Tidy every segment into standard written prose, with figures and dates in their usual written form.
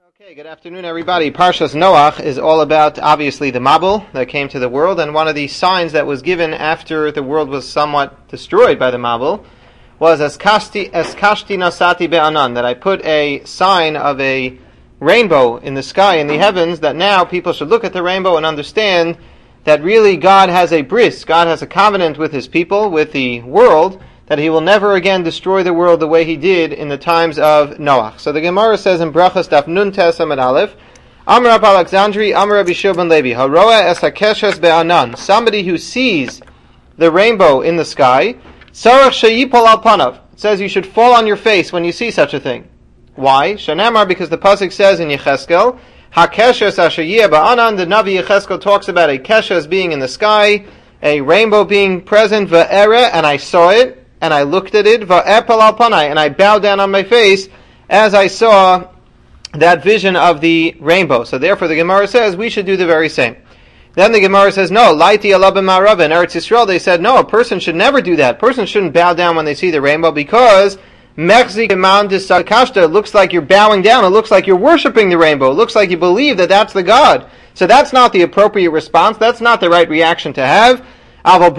Okay, good afternoon everybody. Parshas Noach is all about, obviously, the Mabul that came to the world, and one of the signs that was given after the world was somewhat destroyed by the Mabul was Eskashti Nasati Be'anan, that I put a sign of a rainbow in the sky, in the heavens, that now people should look at the rainbow and understand that really God has a bris, God has a covenant with His people, with the world, that He will never again destroy the world the way He did in the times of Noach. So the Gemara says in Brachas Daf Nun Tes Amud Aleph, Amar Rab Alexandri, Amar Rabbi Shua ben Levi, Haroa es hakeshes be'anan, somebody who sees the rainbow in the sky, Sarach sheyipol al panav, it says you should fall on your face when you see such a thing. Why? Shanamar, because the pasuk says in Yecheskel, hakeshes asher yeh ba'anan, the Navi Yecheskel talks about a keshes being in the sky, a rainbow being present, va'ere, and I saw it, and I looked at it, va'epel al panai, and I bowed down on my face as I saw that vision of the rainbow. So therefore the Gemara says we should do the very same. Then the Gemara says, no, laiti ala b'ma'arava, in Eretz Yisrael they said, no, a person should never do that. A person shouldn't bow down when they see the rainbow, because mechzik iman disakashta, it looks like you're bowing down, it looks like you're worshiping the rainbow, it looks like you believe that that's the God. So that's not the appropriate response, that's not the right reaction to have. But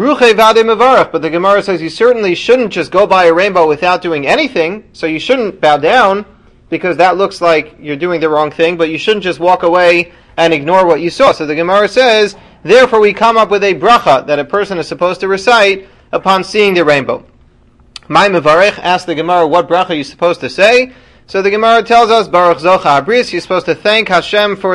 the Gemara says you certainly shouldn't just go by a rainbow without doing anything, so you shouldn't bow down, because that looks like you're doing the wrong thing, but you shouldn't just walk away and ignore what you saw. So the Gemara says, therefore we come up with a bracha that a person is supposed to recite upon seeing the rainbow. Mai mevarech, asked the Gemara, what bracha are you supposed to say? So the Gemara tells us, Baruch Zocha Abris, you're supposed to thank Hashem for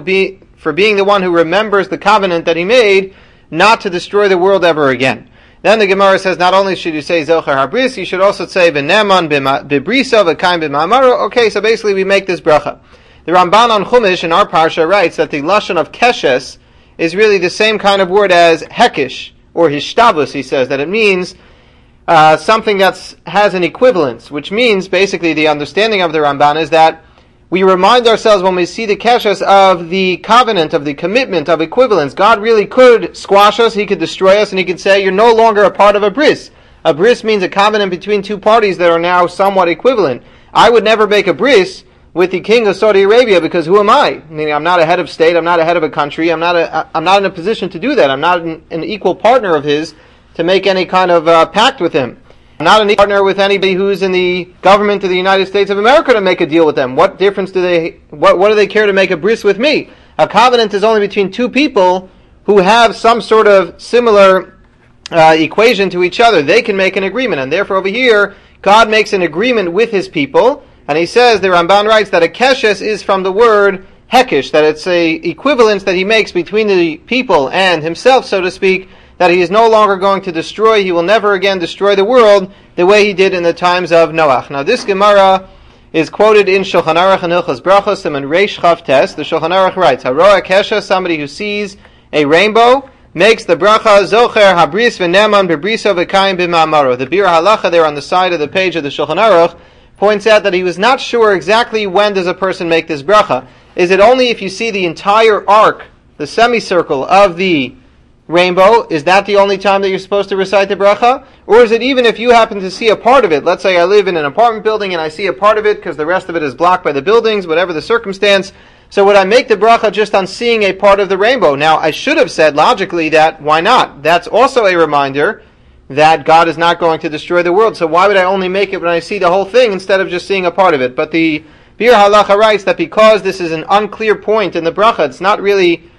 being the one who remembers the covenant that He made, not to destroy the world ever again. Then the Gemara says, not only should you say Zochar Habris, you should also say V'neman B'brisa V'kaim B'ma'amaro. Okay, so basically we make this bracha. The Ramban on Chumash in our parsha writes that the lashon of keshes is really the same kind of word as hekish, or hishtavus, he says, that it means something that has an equivalence, which means basically the understanding of the Ramban is that we remind ourselves when we see the keshes of the covenant, of the commitment, of equivalence. God really could squash us, He could destroy us, and He could say, you're no longer a part of a bris. A bris means a covenant between two parties that are now somewhat equivalent. I would never make a bris with the king of Saudi Arabia, because who am I? Meaning I'm not a head of state, I'm not a head of a country, I'm not in a position to do that. I'm not an equal partner of his to make any kind of pact with him. I'm not a partner with anybody who's in the government of the United States of America to make a deal with them. What difference do they care to make a bris with me? A covenant is only between two people who have some sort of similar equation to each other. They can make an agreement, and therefore over here, God makes an agreement with His people, and He says, the Ramban writes, that a keshes is from the word hekish, that it's a equivalence that He makes between the people and Himself, so to speak, that He is no longer going to destroy, He will never again destroy the world the way He did in the times of Noach. Now this Gemara is quoted in Shulchan Aruch and Hilchos Brachos, and in Reish Chav Tes, the Shulchan Aruch writes, Haroa Kesha, somebody who sees a rainbow, makes the bracha Zocher Habris V'neman Bebriso V'kayim B'ma'amaro. The Bir Halacha there on the side of the page of the Shulchan Aruch points out that he was not sure exactly when does a person make this bracha. Is it only if you see the entire arc, the semicircle of the rainbow, is that the only time that you're supposed to recite the bracha? Or is it even if you happen to see a part of it? Let's say I live in an apartment building and I see a part of it because the rest of it is blocked by the buildings, whatever the circumstance. So would I make the bracha just on seeing a part of the rainbow? Now, I should have said logically that why not? That's also a reminder that God is not going to destroy the world. So why would I only make it when I see the whole thing instead of just seeing a part of it? But the Bir Halacha writes that because this is an unclear point in the bracha, it's not really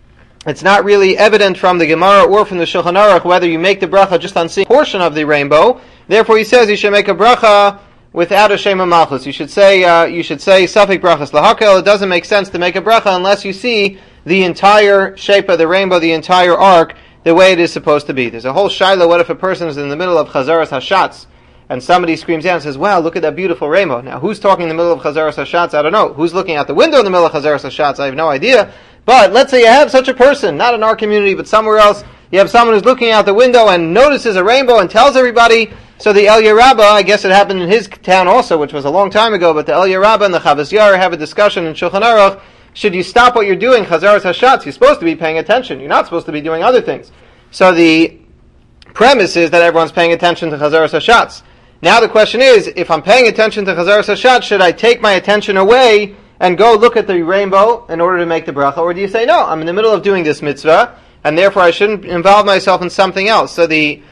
evident from the Gemara or from the Shulchan Aruch whether you make the bracha just on seeing a portion of the rainbow. Therefore, he says you should make a bracha without a Shema Malchus. You should say Safek Brachas Lahakel. It doesn't make sense to make a bracha unless you see the entire shape of the rainbow, the entire arc, the way it is supposed to be. There's a whole shaila. What if a person is in the middle of Chazaras Hashatz and somebody screams out and says, wow, look at that beautiful rainbow. Now, who's talking in the middle of Chazaras Hashatz? I don't know. Who's looking out the window in the middle of Chazaras Hashatz? I have no idea. But let's say you have such a person, not in our community, but somewhere else. You have someone who's looking out the window and notices a rainbow and tells everybody. So the Eliyah Rabbah, I guess it happened in his town also, which was a long time ago, but the Eliyah Rabbah and the Chavas Yair have a discussion in Shulchan Aruch. Should you stop what you're doing, Chazaras Hashatz? You're supposed to be paying attention. You're not supposed to be doing other things. So the premise is that everyone's paying attention to Chazaras Hashatz. Now the question is, if I'm paying attention to Chazaras Hashatz, should I take my attention away and go look at the rainbow in order to make the bracha? Or do you say, no, I'm in the middle of doing this mitzvah, and therefore I shouldn't involve myself in something else? So the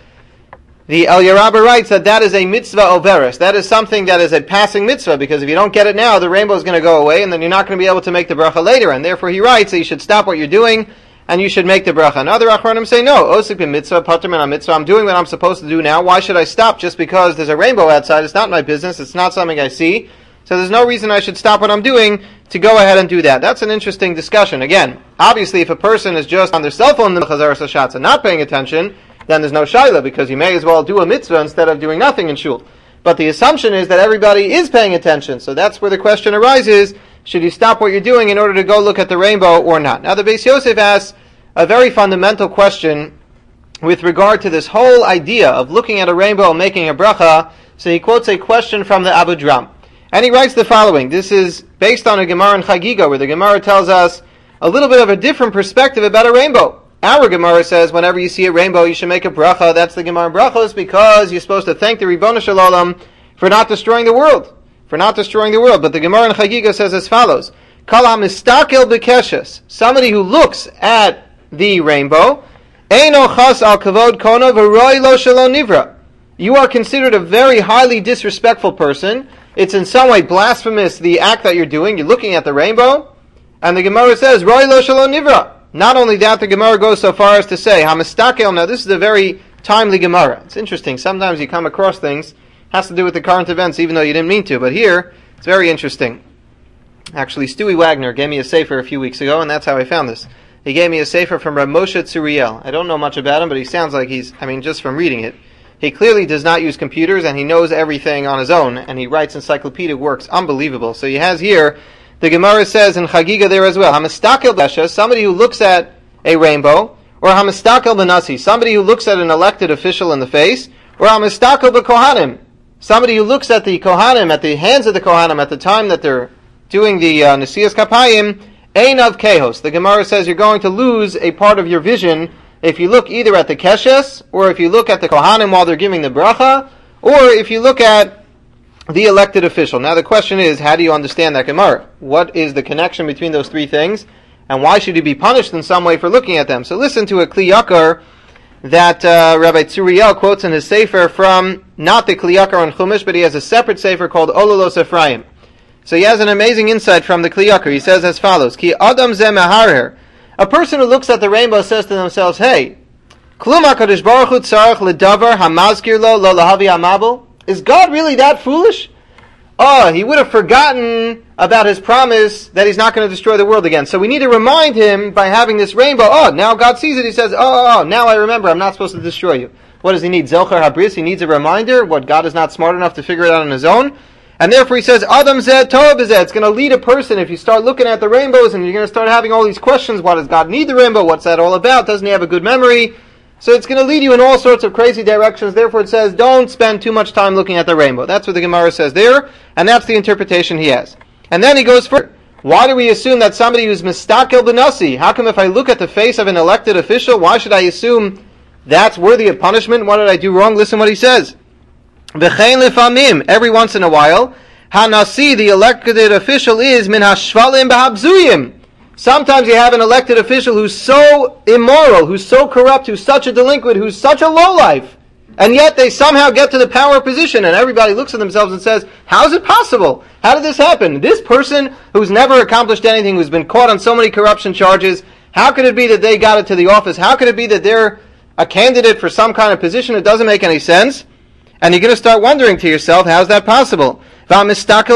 Eliyahu Rabbah writes that is a mitzvah overis. That is something that is a passing mitzvah, because if you don't get it now, the rainbow is going to go away, and then you're not going to be able to make the bracha later. And therefore he writes that you should stop what you're doing, and you should make the bracha. And other Achronim say, no, osik b'mitzvah, pater min mitzvah. I'm doing what I'm supposed to do now. Why should I stop just because there's a rainbow outside? It's not my business. It's not something I see. So there's no reason I should stop what I'm doing to go ahead and do that. That's an interesting discussion. Again, obviously if a person is just on their cell phone in the Chazaras HaShatz and not paying attention, then there's no shaila, because you may as well do a mitzvah instead of doing nothing in shul. But the assumption is that everybody is paying attention. So that's where the question arises, should you stop what you're doing in order to go look at the rainbow or not? Now the Beis Yosef asks a very fundamental question with regard to this whole idea of looking at a rainbow and making a bracha. So he quotes a question from the Abu Dram. And he writes the following. This is based on a Gemara in Chagiga, where the Gemara tells us a little bit of a different perspective about a rainbow. Our Gemara says whenever you see a rainbow, you should make a bracha. That's the Gemara Brachos, because you're supposed to thank the Ribono Shel Olam for not destroying the world. But the Gemara in Chagiga says as follows. Kal hamistakel b'keshes. Somebody who looks at the rainbow, eino chas al kavod kona v'roi lo shelo nivra. You are considered a very highly disrespectful person. It's in some way blasphemous, the act that you're doing. You're looking at the rainbow, and the Gemara says, roi lo shelo nivra. Not only that, the Gemara goes so far as to say, hamistakel. Now this is a very timely Gemara. It's interesting. Sometimes you come across things, has to do with the current events, even though you didn't mean to. But here, it's very interesting. Actually, Stewie Wagner gave me a sefer a few weeks ago, and that's how I found this. He gave me a sefer from Rav Moshe Tzuriel. I don't know much about him, but he sounds like just from reading it, he clearly does not use computers, and he knows everything on his own, and he writes encyclopedic works. Unbelievable. So he has here, the Gemara says in Chagiga there as well, hamistakel b'esha, somebody who looks at a rainbow, or hamistakel b'nasi, somebody who looks at an elected official in the face, or hamistakel b'kohanim, somebody who looks at the kohanim, at the hands of the kohanim, at the time that they're doing the Nesias Kapayim, ein of kehos. The Gemara says you're going to lose a part of your vision if you look either at the keshes, or if you look at the kohanim while they're giving the bracha, or if you look at the elected official. Now the question is, how do you understand that Gemara? What is the connection between those three things? And why should you be punished in some way for looking at them? So listen to a Kli Yakar that Rabbi Tzuriel quotes in his sefer from, not the Kli Yakar on Chumash, but he has a separate sefer called Ololos Ephraim. So he has an amazing insight from the Kli Yakar. He says as follows, Ki Adam Ze Meharer. A person who looks at the rainbow says to themselves, hey, Klum HaKadosh Baruch Hu tzarech ledavar hamazkir lo lo lahavi hamabel? Is God really that foolish? Oh, he would have forgotten about his promise that he's not going to destroy the world again. So we need to remind him by having this rainbow. Oh, now God sees it. He says, now I remember. I'm not supposed to destroy you. What does he need? Zelcher Habris. He needs a reminder. What, God is not smart enough to figure it out on his own? And therefore he says, Adam Zeh Tov Zeh. It's going to lead a person, if you start looking at the rainbows and you're going to start having all these questions. Why does God need the rainbow? What's that all about? Doesn't he have a good memory? So it's going to lead you in all sorts of crazy directions. Therefore it says, don't spend too much time looking at the rainbow. That's what the Gemara says there, and that's the interpretation he has. And then he goes further. Why do we assume that somebody who's mistakel b'nasi? How come if I look at the face of an elected official, why should I assume that's worthy of punishment? What did I do wrong? Listen what he says. V'chein lefamim, every once in a while, hanasi, the elected official, is min hashvalim b'habzuyim. Sometimes you have an elected official who's so immoral, who's so corrupt, who's such a delinquent, who's such a lowlife, and yet they somehow get to the power position, and everybody looks at themselves and says, how is it possible? How did this happen? This person who's never accomplished anything, who's been caught on so many corruption charges, how could it be that they got it to the office? How could it be that they're a candidate for some kind of position? It doesn't make any sense. And you're going to start wondering to yourself, how's that possible? How did God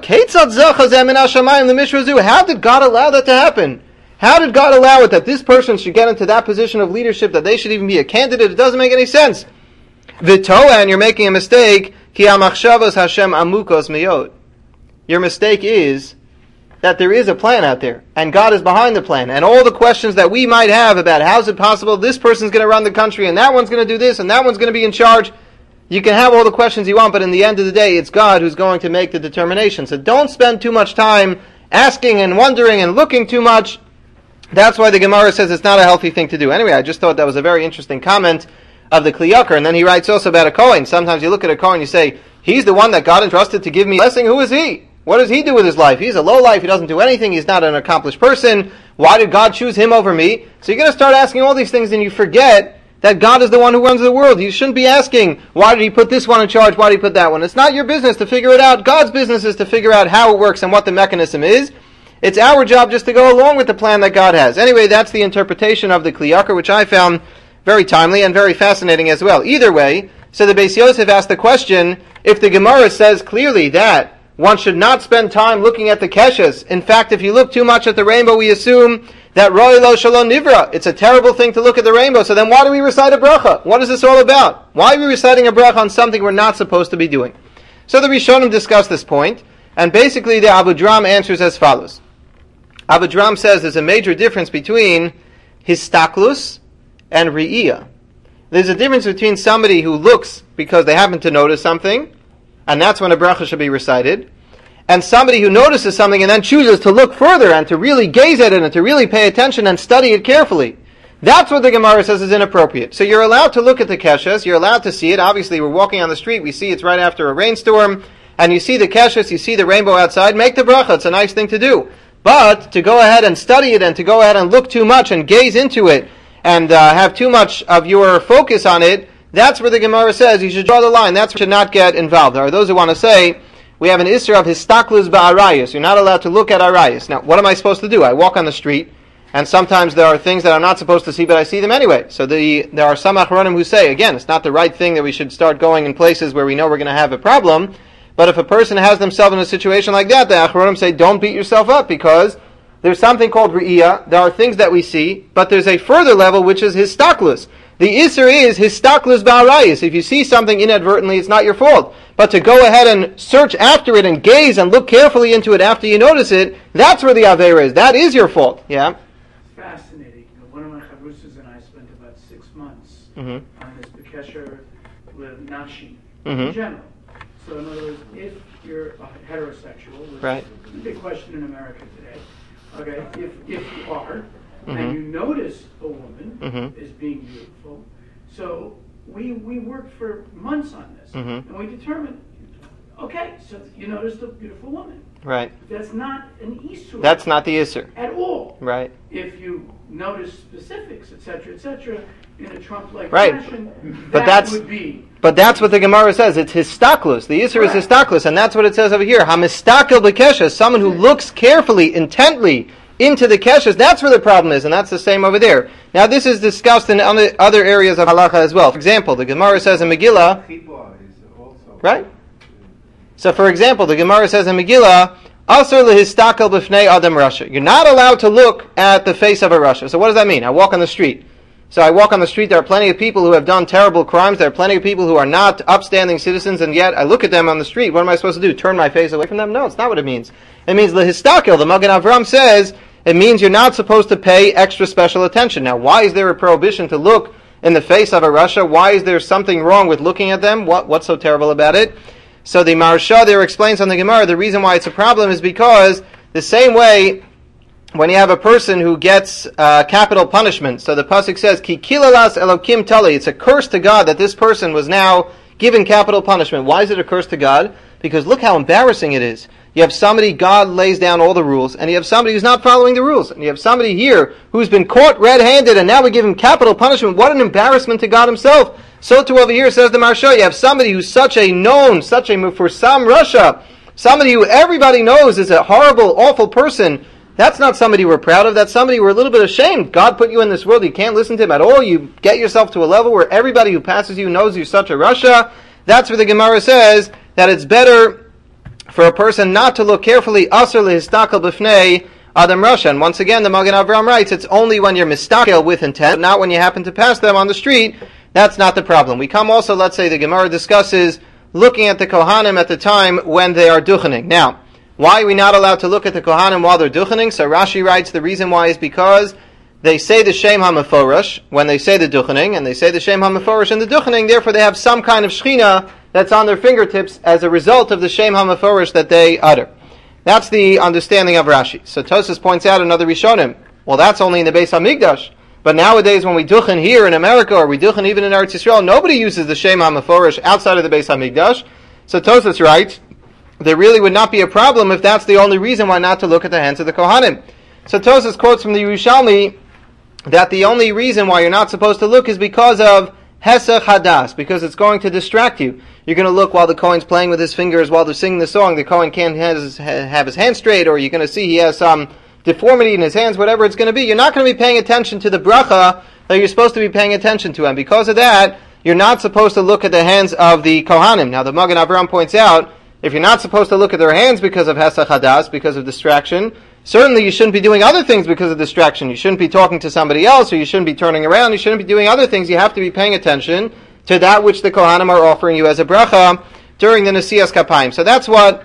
allow that to happen? How did God allow it that this person should get into that position of leadership, that they should even be a candidate? It doesn't make any sense. And you're making a mistake. Your mistake is that there is a plan out there, and God is behind the plan. And all the questions that we might have about how is it possible this person's going to run the country, and that one's going to do this, and that one's going to be in charge. You can have all the questions you want, but in the end of the day, it's God who's going to make the determination. So don't spend too much time asking and wondering and looking too much. That's why the Gemara says it's not a healthy thing to do. Anyway, I just thought that was a very interesting comment of the Kli Yakar. And then he writes also about a Kohen. Sometimes you look at a Kohen and you say, he's the one that God entrusted to give me a blessing. Who is he? What does he do with his life? He's a low life. He doesn't do anything. He's not an accomplished person. Why did God choose him over me? So you're going to start asking all these things and you forget that God is the one who runs the world. You shouldn't be asking, why did he put this one in charge? Why did he put that one? It's not your business to figure it out. God's business is to figure out how it works and what the mechanism is. It's our job just to go along with the plan that God has. Anyway, that's the interpretation of the Kli Yakar, which I found very timely and very fascinating as well. Either way, so the Beis Yosef asked the question, if the Gemara says clearly that one should not spend time looking at the keshes. In fact, if you look too much at the rainbow, we assume that Roi Lo Shalom Nivra. It's a terrible thing to look at the rainbow. So then why do we recite a bracha? What is this all about? Why are we reciting a bracha on something we're not supposed to be doing? So the Rishonim discuss this point, and basically the Abu Dram answers as follows. Abu Dram says there's a major difference between histaklus and ri'iyah. There's a difference between somebody who looks because they happen to notice something, and that's when a bracha should be recited, and somebody who notices something and then chooses to look further and to really gaze at it and to really pay attention and study it carefully. That's what the Gemara says is inappropriate. So you're allowed to look at the keshes, you're allowed to see it. Obviously, we're walking on the street, we see it's right after a rainstorm, and you see the keshes, you see the rainbow outside, make the bracha, it's a nice thing to do. But to go ahead and study it and to go ahead and look too much and gaze into it and have too much of your focus on it, that's where the Gemara says you should draw the line. That's where you should not get involved. There are those who want to say, we have an isser of histaklus ba'arayis. You're not allowed to look at arayis. Now, what am I supposed to do? I walk on the street, and sometimes there are things that I'm not supposed to see, but I see them anyway. So there are some achronim who say, again, it's not the right thing that we should start going in places where we know we're going to have a problem, but if a person has themselves in a situation like that, the achronim say, don't beat yourself up, because there's something called re'iyah. There are things that we see, but there's a further level, which is histaklus. The isser is histaklus ba'arayis. If you see something inadvertently, it's not your fault. But to go ahead and search after it and gaze and look carefully into it after you notice it, that's where the aveira is. That is your fault. Yeah? Fascinating. One of my chavrusas and I spent about 6 months on this Bekesher with Nashi in general. So in other words, if you're heterosexual, which right. is a big question in America today, okay, if you are, and you notice a woman is being beautiful, so we worked for months on this, and we determined, okay, so you noticed a beautiful woman. Right. That's not an isur. That's not the isur. At all. Right. If you notice specifics, etc., in a Trump-like fashion, but that would be... But that's what the Gemara says. It's histaklus. The isur is histaklus, and that's what it says over here. Hamistakel b'keshes, someone who looks carefully, intently, into the keshes, that's where the problem is, and that's the same over there. Now this is discussed in other areas of halacha as well. For example, the Gemara says in Megillah, right? So for example, the Gemara says in Megillah, Asur lehistakel b'fnei adam rasha. You're not allowed to look at the face of a rasha. So what does that mean? I walk on the street. So I walk on the street, there are plenty of people who have done terrible crimes, there are plenty of people who are not upstanding citizens, and yet I look at them on the street. What am I supposed to do? Turn my face away from them? No, it's not what it means. It means lehistakel. The Magen Avram says, it means you're not supposed to pay extra special attention. Now, why is there a prohibition to look in the face of a rasha? Why is there something wrong with looking at them? What's so terrible about it? So the Maharsha there explains on the Gemara, the reason why it's a problem is because the same way when you have a person who gets capital punishment, so the pasuk says, Ki kilalas elokim tali, it's a curse to God that this person was now given capital punishment. Why is it a curse to God? Because look how embarrassing it is. You have somebody, God lays down all the rules, and you have somebody who's not following the rules. And you have somebody here who's been caught red-handed, and now we give him capital punishment. What an embarrassment to God himself. So too over here, says the Maharsha, you have somebody who's such a known, such a mufarsam rasha, somebody who everybody knows is a horrible, awful person. That's not somebody we're proud of. That's somebody we're a little bit ashamed. God put you in this world. You can't listen to him at all. You get yourself to a level where everybody who passes you knows you're such a rasha. That's where the Gemara says that it's better for a person not to look carefully. Asur lehistakel b'fnei adam rasha. And once again, the Magen Avram writes, it's only when you're mistakel with intent, not when you happen to pass them on the street. That's not the problem. We come also, let's say the Gemara discusses looking at the Kohanim at the time when they are duchening. Now, why are we not allowed to look at the Kohanim while they're duchening? So Rashi writes the reason why is because they say the Shem HaMeforash when they say the duchening, and they say the Shem HaMeforash in the duchening, therefore they have some kind of shechina that's on their fingertips as a result of the Shem HaMeforash that they utter. That's the understanding of Rashi. So Tosfos points out another Rishonim. Well, that's only in the Beis HaMikdash. But nowadays when we duchen here in America, or we duchen even in Eretz Yisrael, nobody uses the Shem HaMeforash outside of the Beis HaMikdash. So Tosfos writes, there really would not be a problem if that's the only reason why not to look at the hands of the Kohanim. So Tosfos quotes from the Yerushalmi that the only reason why you're not supposed to look is because of Hesach Hadas, because it's going to distract you. You're going to look while the Kohen's playing with his fingers while they're singing the song. The Kohen can't have his hands straight, or you're going to see he has some deformity in his hands, whatever it's going to be. You're not going to be paying attention to the bracha that you're supposed to be paying attention to. And because of that, you're not supposed to look at the hands of the Kohanim. Now the Magen Avraham points out, if you're not supposed to look at their hands because of Hesach Hadas, because of distraction, certainly you shouldn't be doing other things because of distraction. You shouldn't be talking to somebody else, or you shouldn't be turning around, you shouldn't be doing other things. You have to be paying attention to that which the Kohanim are offering you as a bracha during the Nesias Kapayim. So that's what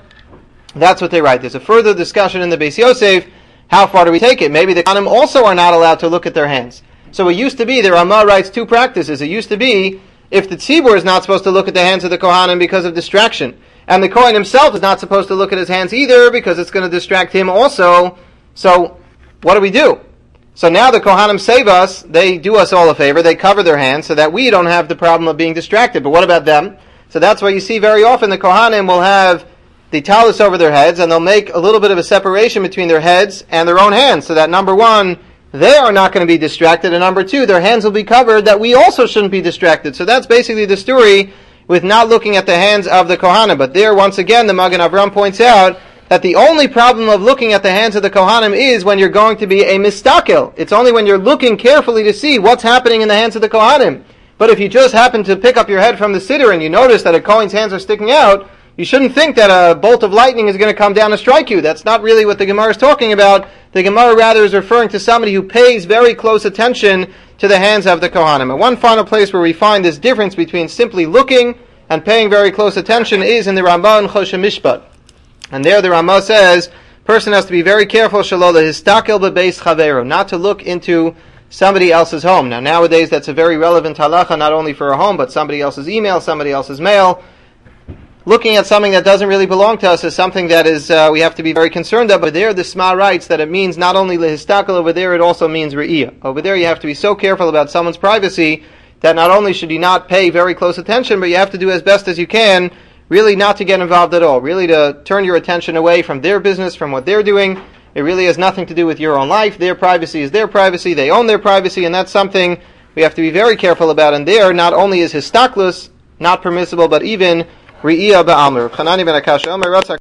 they write. There's a further discussion in the Beis Yosef. How far do we take it? Maybe the Kohanim also are not allowed to look at their hands. So it used to be, the Ramah writes two practices. It used to be, if the tzibur is not supposed to look at the hands of the Kohanim because of distraction, and the Kohen himself is not supposed to look at his hands either because it's going to distract him also, so what do we do? So now the Kohanim save us, they do us all a favor, they cover their hands so that we don't have the problem of being distracted. But what about them? So that's why you see very often the Kohanim will have the talus over their heads, and they'll make a little bit of a separation between their heads and their own hands, so that number one, they are not going to be distracted, and number two, their hands will be covered, that we also shouldn't be distracted. So that's basically the story with not looking at the hands of the Kohanim. But there, once again, the Magen Avraham points out that the only problem of looking at the hands of the Kohanim is when you're going to be a mistakel. It's only when you're looking carefully to see what's happening in the hands of the Kohanim. But if you just happen to pick up your head from the siddur and you notice that a Kohen's hands are sticking out, you shouldn't think that a bolt of lightning is going to come down and strike you. That's not really what the Gemara is talking about. The Gemara rather is referring to somebody who pays very close attention to the hands of the Kohanim. And one final place where we find this difference between simply looking and paying very close attention is in the Rambam and Choshen Mishpat. And there the Rambam says, person has to be very careful, shelo lehistakel bebeis chavero, not to look into somebody else's home. Now nowadays that's a very relevant halacha, not only for a home, but somebody else's email, somebody else's mail. Looking at something that doesn't really belong to us is something that is we have to be very concerned of. But there the Sma writes that it means not only lehistakel over there, it also means re'iyah. Over there you have to be so careful about someone's privacy that not only should you not pay very close attention, but you have to do as best as you can, really not to get involved at all, really to turn your attention away from their business, from what they're doing. It really has nothing to do with your own life. Their privacy is their privacy, they own their privacy, and that's something we have to be very careful about. And there, not only is histaklus not permissible, but even re'iyah ba'amr.